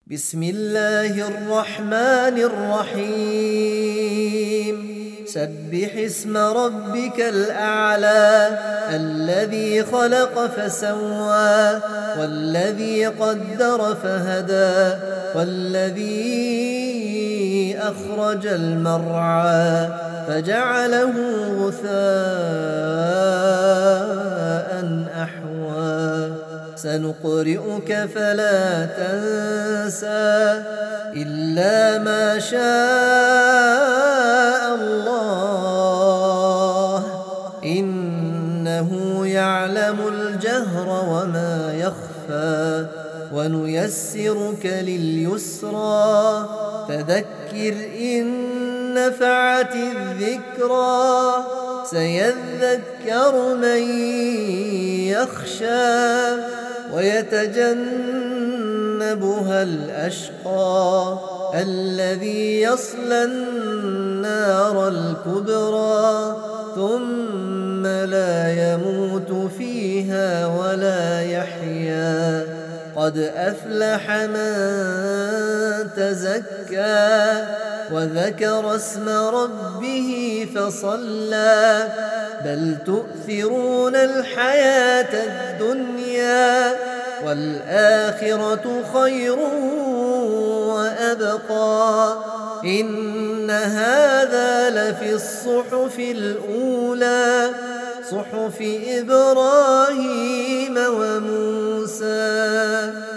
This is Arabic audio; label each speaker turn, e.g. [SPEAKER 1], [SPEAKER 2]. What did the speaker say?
[SPEAKER 1] بسم الله الرحمن الرحيم سبح اسم ربك الأعلى الذي خلق فسوى والذي قدر فهدى والذي أخرج المرعى فجعله غثاء أحوى سنقرئك فلا تنسى إلا ما شاء الله إنه يعلم الجهر وما يخفى ونيسرك لليسرى فذكر إن نفعت الذكرى سيذكر من يخشى ويتجنبها الأشقى الذي يصلى النار الكبرى ثم لا يموت فيها ولا يحيا قد أفلح من تزكى وذكر اسم ربه فصلى بل تؤثرون الحياة الدنيا والآخرة خير وأبقى إن هذا لفي الصحف الأولى صحف إبراهيم وموسى